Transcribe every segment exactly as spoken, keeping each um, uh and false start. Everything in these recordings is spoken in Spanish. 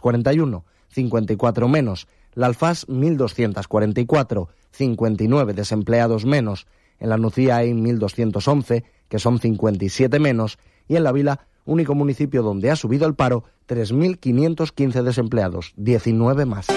cuarenta y uno, cincuenta y cuatro menos. La Alfás, mil doscientos cuarenta y cuatro, cincuenta y nueve desempleados menos. En la Nucía hay mil doscientos once, que son cincuenta y siete menos. Y en la Vila, único municipio donde ha subido el paro, tres mil quinientos quince desempleados, diecinueve más.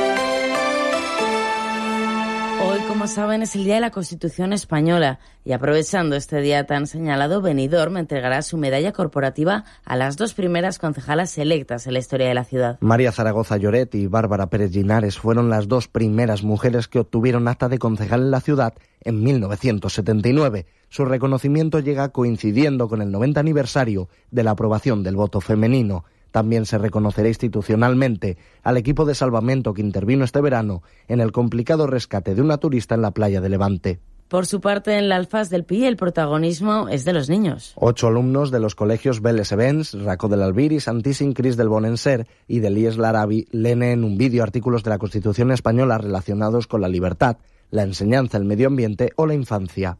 Hoy, como saben, es el Día de la Constitución Española y aprovechando este día tan señalado, Benidorm entregará su medalla corporativa a las dos primeras concejalas electas en la historia de la ciudad. María Zaragoza Lloret y Bárbara Pérez Linares fueron las dos primeras mujeres que obtuvieron acta de concejal en la ciudad en mil novecientos setenta y nueve. Su reconocimiento llega coincidiendo con el noventa aniversario de la aprobación del voto femenino. También se reconocerá institucionalmente al equipo de salvamento que intervino este verano en el complicado rescate de una turista en la playa de Levante. Por su parte, en la Alfás del Pi, el protagonismo es de los niños. Ocho alumnos de los colegios Vélez Events, Racó del Albir, Santíssim Crist del Bonenser y del I E S L'Arabi leen en un vídeo artículos de la Constitución española relacionados con la libertad, la enseñanza, el medio ambiente o la infancia.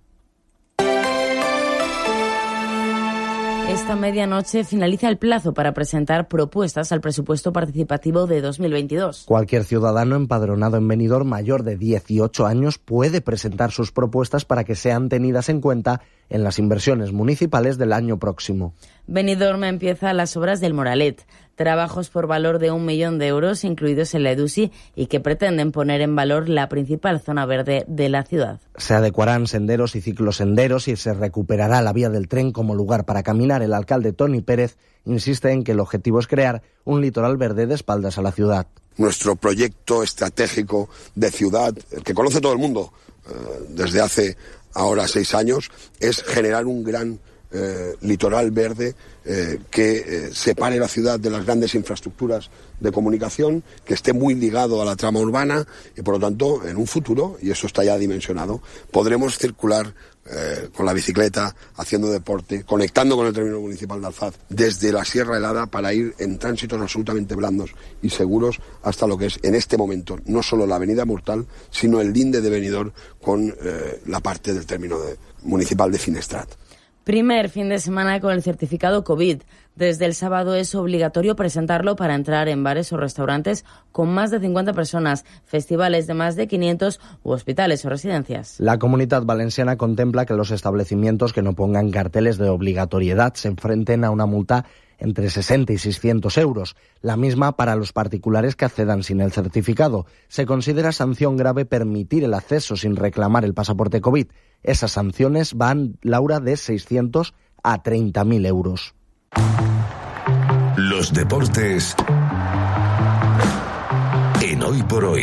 Esta medianoche finaliza el plazo para presentar propuestas al presupuesto participativo de dos mil veintidós. Cualquier ciudadano empadronado en Benidorm mayor de dieciocho años puede presentar sus propuestas para que sean tenidas en cuenta en las inversiones municipales del año próximo. Benidorm empieza las obras del Moralet, trabajos por valor de un millón de euros incluidos en la EDUSI y que pretenden poner en valor la principal zona verde de la ciudad. Se adecuarán senderos y ciclosenderos y se recuperará la vía del tren como lugar para caminar. El alcalde Toni Pérez insiste en que el objetivo es crear un litoral verde de espaldas a la ciudad. Nuestro proyecto estratégico de ciudad, el que conoce todo el mundo eh, desde hace ahora seis años, es generar un gran eh, litoral verde eh, que eh, separe la ciudad de las grandes infraestructuras de comunicación, que esté muy ligado a la trama urbana y por lo tanto en un futuro, y eso está ya dimensionado, podremos circular eh, con la bicicleta, haciendo deporte, conectando con el término municipal de Alfaz desde la Sierra Helada para ir en tránsitos absolutamente blandos y seguros hasta lo que es en este momento no solo la avenida Murtal, sino el linde de Benidorm con eh, la parte del término de, municipal de Finestrat. Primer fin de semana con el certificado COVID. Desde el sábado es obligatorio presentarlo para entrar en bares o restaurantes con más de cincuenta personas, festivales de más de quinientos u hospitales o residencias. La Comunitat Valenciana contempla que los establecimientos que no pongan carteles de obligatoriedad se enfrenten a una multa entre sesenta y seiscientos euros, la misma para los particulares que accedan sin el certificado. Se considera sanción grave permitir el acceso sin reclamar el pasaporte COVID. Esas sanciones van, Laura, de seiscientos a treinta mil euros. Los deportes en Hoy por Hoy.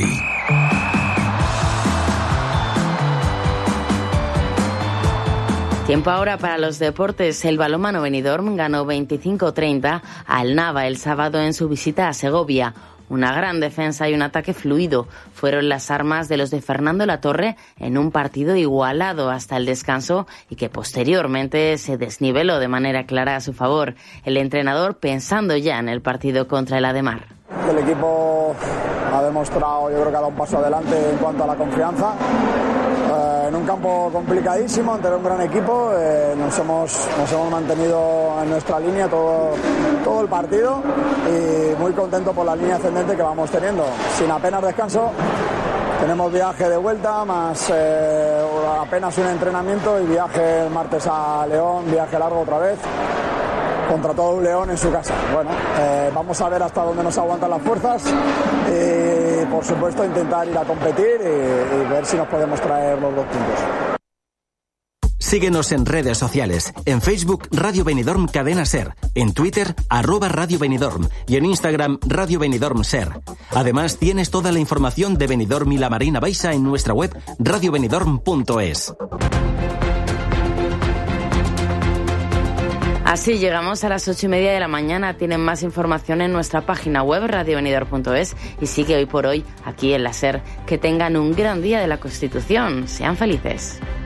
Tiempo ahora para los deportes. El balonmano Benidorm ganó veinticinco treinta al Nava el sábado en su visita a Segovia. Una gran defensa y un ataque fluido fueron las armas de los de Fernando Latorre en un partido igualado hasta el descanso y que posteriormente se desniveló de manera clara a su favor. El entrenador pensando ya en el partido contra el Ademar. El equipo ha demostrado, yo creo que ha dado un paso adelante en cuanto a la confianza. Eh, en un campo complicadísimo, ante un gran equipo, eh, nos, hemos, nos hemos mantenido en nuestra línea todo, todo el partido y muy contento por la línea ascendente que vamos teniendo. Sin apenas descanso, tenemos viaje de vuelta, más eh, apenas un entrenamiento y viaje el martes a León, viaje largo otra vez, contra todo un León en su casa. Bueno, eh, vamos a ver hasta dónde nos aguantan las fuerzas y, por supuesto, intentar ir a competir y, y ver si nos podemos traer los dos puntos. Síguenos en redes sociales. En Facebook, Radio Benidorm Cadena Ser. En Twitter, arroba Radio Benidorm. Y en Instagram, Radio Benidorm Ser. Además, tienes toda la información de Benidorm y la Marina Baixa en nuestra web radio benidorm punto es. Así llegamos a las ocho y media de la mañana. Tienen más información en nuestra página web radio benidorm punto es y sigue Hoy por Hoy aquí en la Ser. Que tengan un gran día de la Constitución. Sean felices.